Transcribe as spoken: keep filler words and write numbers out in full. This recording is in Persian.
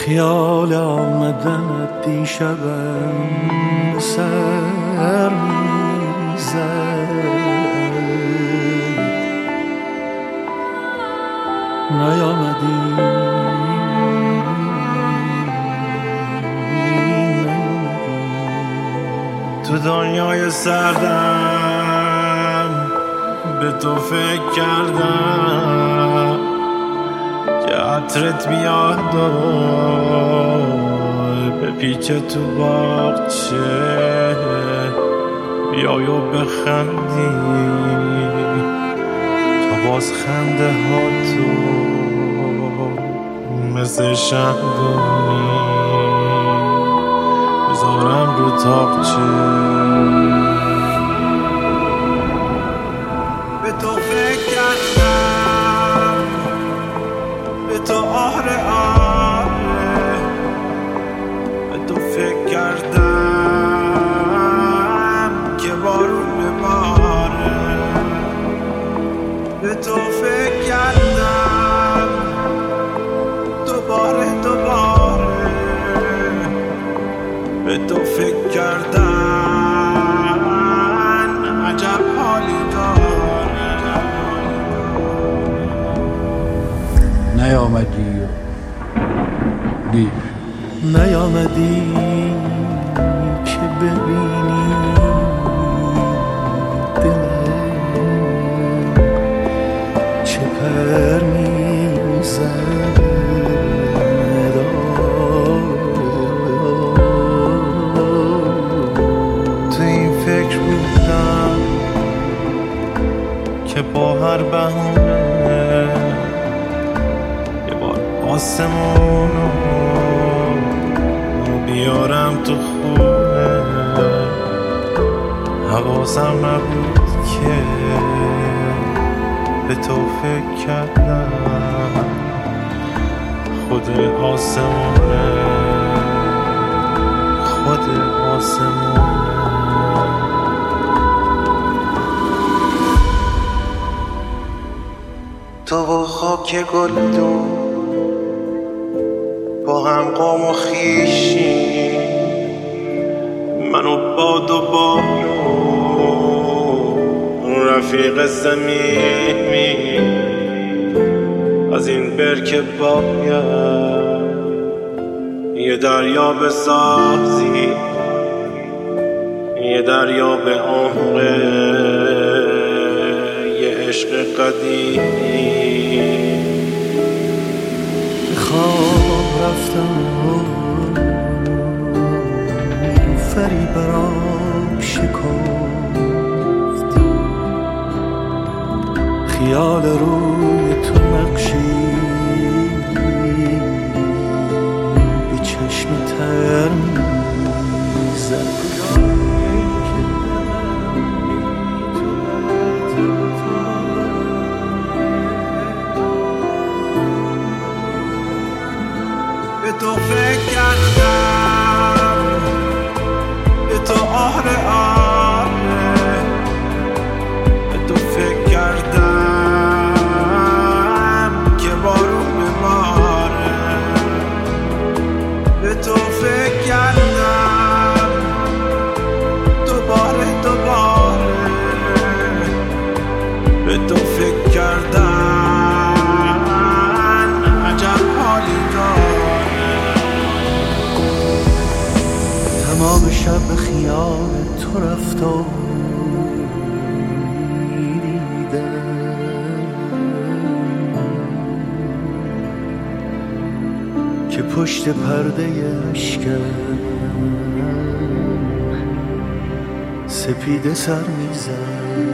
خیال آمدنت دیشبم به سر میزد، نیامدی تو دنیای سردم به تو فکر کردم که عطرت بیاد و به پیچه تو باغچه بیای و بخندی تا باز خنده ها تو مثل شمدونی بذارم رو تاقچه. به تو فکر کردم، به تو آره آره، به تو فکر کردم که بارون بباره، به تو فکر کردم دوباره دوباره، به تو فکر کردن عجب حالی داره. نیامدی دیر، نیامدی که ببینی دلم چه پر میزد. تو این فکر بودم که با هر بهونه یه بار آسمونو بیارم تو خونه. حواسم نبود که به تو فکر کردم خود آسمونه، خود آسمونه. تو و خاک گلدون با هم قوم و خیشی، من و باد و بارون رفیق صمیمی. از این برکه باید یه دریا بسازی، یه دریا به عمق یه عشق قدیمی. خواب رفتم فری برام شکفت، خیال روی تو نقشی به چشم تر میزد. به تو فکر کردم، به تو آره آره، به تو فکر کردم که بارون بباره، به تو فکر کردم دوباره دوباره، به تو فکر کردم عجب حالی داره. تمام شب به خیال تو رفتم دیدم که پشت پرده اشکم سپیده سر میزد.